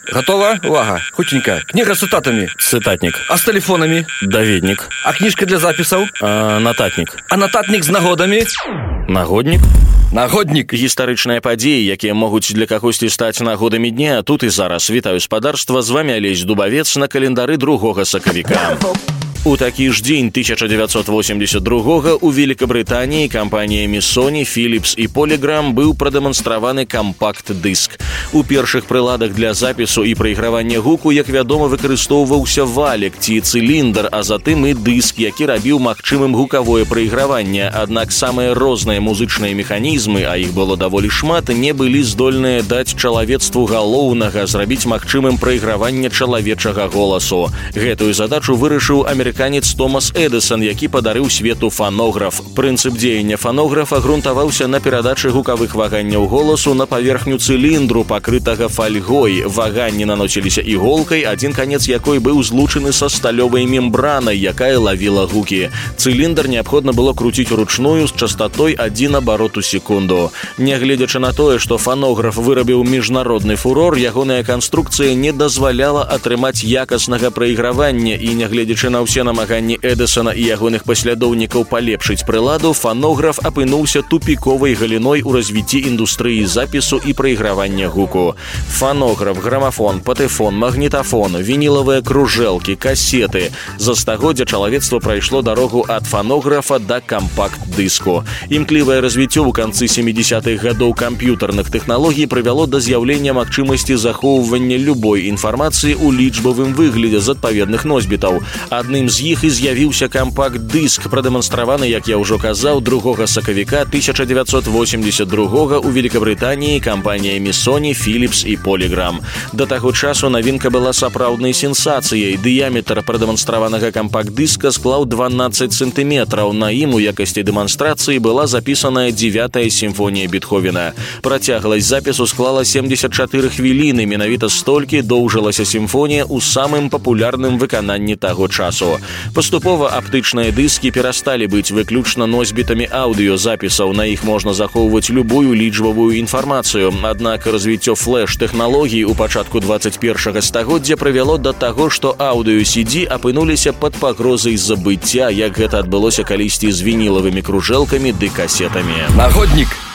Готова? Увага. Хутенько. Книга с цитатами. Цытатнік. А с телефонами? Даведнік. А книжка для записаў? Нататнік. А нататник с нагодами? Нагоднік. Нагодник. Гістарычныя падзеі, якія могуць для кагосьці стаць нагодамі дня, тут і зараз. Вітаю спадарства, з вами Алесь Дубавец на календары 2 сакавіка. У такі ж дзень 1982 у Великабрытаніі кампаніямі Sony, Philips і Polygram быў прадэманстраваны кампакт-дыск. У першых прыладах для запісу і прайгравання гуку, як вядома, выкарыстоўваўся валік ці цыліндр, а затым і дыск, які рабіў магчымым гукавое прайграванне. Аднак самыя розныя музычныя механізмы, а іх было даволі шмат, не былі здольныя даць чалавецтву галоўнага зрабіць магчымым прайграванне чалавечага голасу. Гэтую задачу вырашыў амерыканец Томас Эдысон, які падарыў свету фанограф. Прынцып дзеяння фанографа грунтаваўся на перадачы гукавых ваганняў голасу на паверхню цыліндру, пакрытага фальгой. Ваганні наносіліся іголкай, адзін канец якой быў злучаны са сталёвай мембранай, якая лавіла гукі. Цыліндр неабходна было круціць уручную з частатой 1 абарот у секунду. Нягледзячы на тое, што фанограф вырабіў міжнародны фурор, ягоная канструкцыя не дазваляла атрымаць якаснага прайгравання, і нягледзячы на ўсе намаганні Эдысона і ягоных паслядоўнікаў палепшыць прыладу, фанограф апынуўся тупіковай галіной у развіцці індустрыі запісу і прайгравання гуку. Фанограф, грамафон, патэфон, магнітафон, вінілавыя кружэлкі, касеты. За стагоддзя чалавецтва прайшло дарогу ад фанографа да кампакт-дыску. Імклівае развіццё ў канцы 70-х гадоў камп'ютарных тэхналогій прывяло да з'яўлення магчымасці захоўвання любой інфармацыі ў лічбавым выглядзе з адпаведных носьбітаў. Адным з іх і з'явіўся кампакт-дыск, прадэманстраваны, як я ўжо казаў, 2 сакавіка 1982 у Великабрытаніі кампаніямі Sony, Philips і Polygram. Да таго часу навінка была сапраўднай сенсацыяй. Дыяметр прадэманстраванага кампакт-дыска склаў 12 сантыметраў. На ім у якасці дэманстрацыі была запісаная 9-я сімфонія Бетховена. Працягласць запісу склала 74 хвіліны. Менавіта столькі доўжылася сімфонія ў самым папулярным выкананні таго часу. Паступова аптычныя дыскі перасталі быць выключна носьбітамі аўдыёзапісаў. На іх можна захоўваць любую лічбавую інфармацыю. Аднак развіццё флэш-тэхналогій у пачатку 21 стагоддзя прывяло да таго, што аўдыё-CD апынуліся пад пагрозай забыцця, як гэта адбылося калісьці з вінілавымі кружэлкамі ды касетамі. Нагодник.